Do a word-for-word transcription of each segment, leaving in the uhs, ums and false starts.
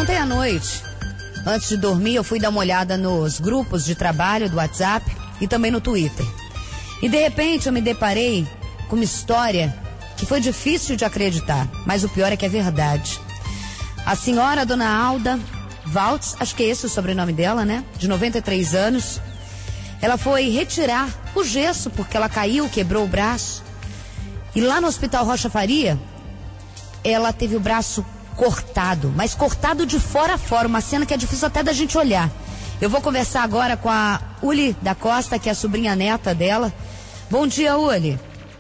ontem à noite. Antes de dormir, eu fui dar uma olhada nos grupos de trabalho do WhatsApp e também no Twitter. E de repente eu me deparei com uma história que foi difícil de acreditar, mas o pior é que é verdade. A senhora, a dona Alda Waltz, acho que é esse o sobrenome dela, né? De noventa e três anos. Ela foi retirar o gesso porque ela caiu, quebrou o braço. E lá no Hospital Rocha Faria, ela teve o braço cortado, mas cortado de fora a fora, uma cena que é difícil até da gente olhar. Eu vou conversar agora com a Uli da Costa, que é a sobrinha neta dela. Bom dia, Uli.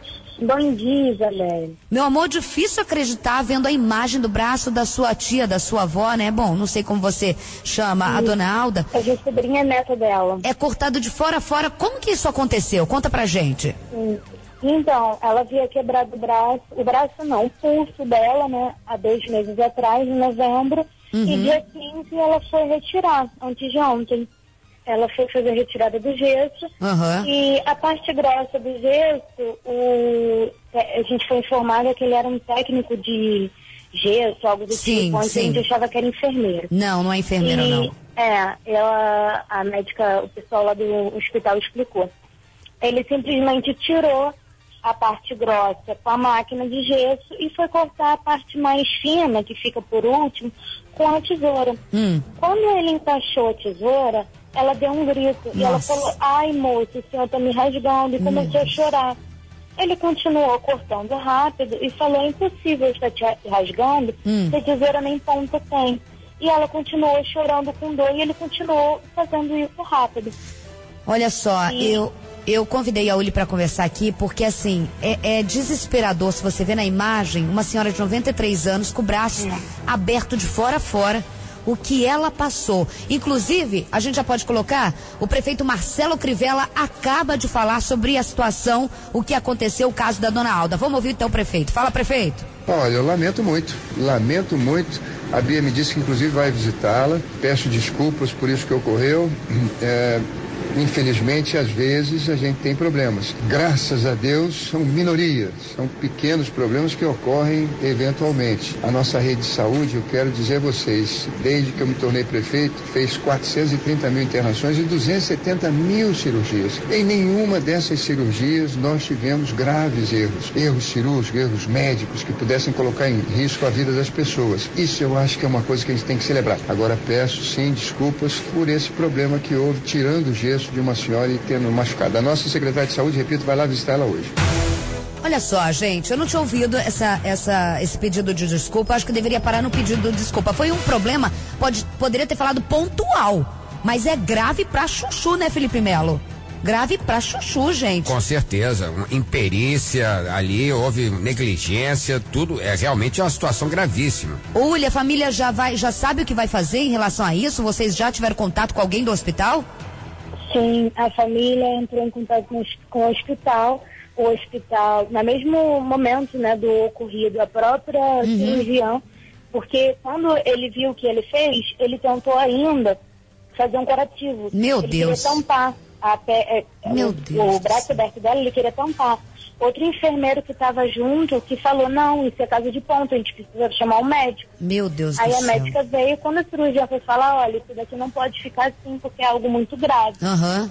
Bom dia, Isabel. Meu amor, difícil acreditar vendo a imagem do braço da sua tia, da sua avó, né? Bom, não sei como você chama, Sim. a dona Alda. É a sobrinha neta dela. É cortado de fora a fora. Como que isso aconteceu? Conta pra gente. Sim. Então, ela havia quebrado o braço, o braço não, o pulso dela, né, há dois meses atrás, em novembro, uhum. E dia quinze ela foi retirar, antes de ontem. Ela foi fazer a retirada do gesso, uhum. E a parte grossa do gesso, o, a gente foi informada que ele era um técnico de gesso, algo do sim, tipo, onde sim. a gente achava que era enfermeiro. Não, não é enfermeiro, e, não. É, ela, a médica, o pessoal lá do hospital explicou. Ele simplesmente tirou a parte grossa com a máquina de gesso e foi cortar a parte mais fina, que fica por último, com a tesoura. Hum. Quando ele encaixou a tesoura, ela deu um grito. Nossa. E ela falou, ai moço, o senhor tá me rasgando, e começou hum. a chorar. Ele continuou cortando rápido e falou, é impossível estar te rasgando, hum. se a tesoura nem ponta tem. E ela continuou chorando com dor e ele continuou fazendo isso rápido. Olha só, e... eu... Eu convidei a Uli para conversar aqui porque, assim, é, é desesperador se você vê na imagem uma senhora de noventa e três anos com o braço é. aberto de fora a fora, o que ela passou. Inclusive, a gente já pode colocar, o prefeito Marcelo Crivella acaba de falar sobre a situação, o que aconteceu, o caso da dona Alda. Vamos ouvir então o prefeito. Fala, prefeito. Olha, eu lamento muito, lamento muito. A Bia me disse que inclusive vai visitá-la. Peço desculpas por isso que ocorreu. É... Infelizmente, às vezes, a gente tem problemas. Graças a Deus, são minorias, são pequenos problemas que ocorrem eventualmente. A nossa rede de saúde, eu quero dizer a vocês, desde que eu me tornei prefeito, fez quatrocentas e trinta mil internações e duzentas e setenta mil cirurgias. Em nenhuma dessas cirurgias nós tivemos graves erros, erros cirúrgicos, erros médicos que pudessem colocar em risco a vida das pessoas. Isso eu acho que é uma coisa que a gente tem que celebrar. Agora peço, sim, desculpas por esse problema que houve, tirando o gesso de uma senhora e tendo machucado. A nossa secretária de saúde, repito, vai lá visitar ela hoje. Olha só, gente, eu não tinha ouvido essa, essa, esse pedido de desculpa, acho que deveria parar no pedido de desculpa. Foi um problema, pode, poderia ter falado pontual, mas é grave pra chuchu, né, Felipe Melo? Grave pra chuchu, gente. Com certeza, imperícia ali, houve negligência, tudo, é realmente uma situação gravíssima. Olha, a família já vai, já sabe o que vai fazer em relação a isso? Vocês já tiveram contato com alguém do hospital? Sim, a família entrou em contato com, com o hospital, o hospital, no mesmo momento, né, do ocorrido, a própria uhum. cirurgiã, porque quando ele viu o que ele fez, ele tentou ainda fazer um curativo. Meu ele Deus. Queria tampar a pé, Meu o, Deus. o braço aberto dela, ele queria tampar. Outro enfermeiro que estava junto, que falou, não, isso é caso de ponto, a gente precisa chamar um médico. Meu Deus Aí do a céu. médica veio, quando a cirurgia foi falar, olha, isso daqui não pode ficar assim, porque é algo muito grave. Aham. Uhum.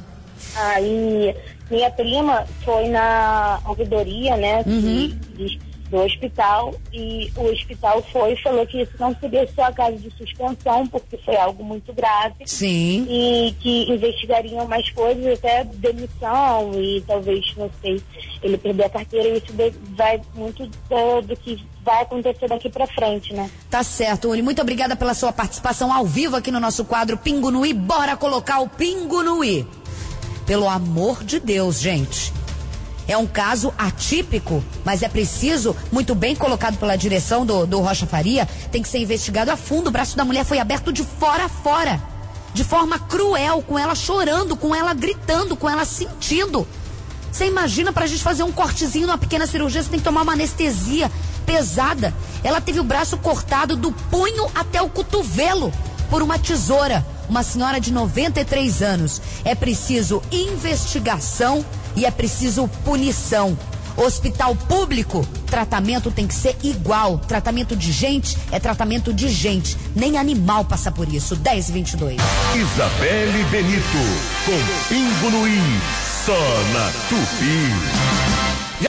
Aí minha prima foi na ouvidoria, né, uhum. de, de, do hospital, e o hospital foi e falou que isso não seria só caso de suspensão, porque foi algo muito grave. Sim. E que investigariam mais coisas, até demissão e talvez, não sei, ele perder a carteira, e isso vai muito do, do que vai acontecer daqui pra frente, né? Tá certo, Uli. Muito obrigada pela sua participação ao vivo aqui no nosso quadro Pingo no I. Bora colocar o Pingo no I. Pelo amor de Deus, gente. É um caso atípico, mas é preciso, muito bem colocado pela direção do, do Rocha Faria, tem que ser investigado a fundo. O braço da mulher foi aberto de fora a fora, de forma cruel, com ela chorando, com ela gritando, com ela sentindo. Você imagina, pra gente fazer um cortezinho numa pequena cirurgia, você tem que tomar uma anestesia pesada. Ela teve o braço cortado do punho até o cotovelo por uma tesoura. Uma senhora de noventa e três anos. É preciso investigação e é preciso punição. Hospital público, tratamento tem que ser igual. Tratamento de gente é tratamento de gente. Nem animal passa por isso. dez e vinte e dois. Isabelle Benito, com Pingo no I, só na Tupi.